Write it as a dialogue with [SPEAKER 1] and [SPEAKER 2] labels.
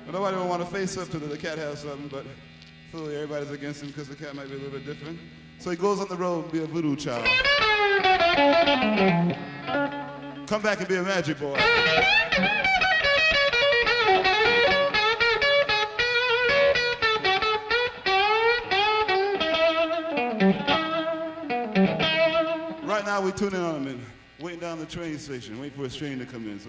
[SPEAKER 1] Nobody will want to face up to the cat has something, but clearly everybody's against him because the cat might be a little bit different. So he goes on the road and be a voodoo child. Come back and be a magic boy. Right now we tune in on him and waiting down the train station, waiting for his train to come in. So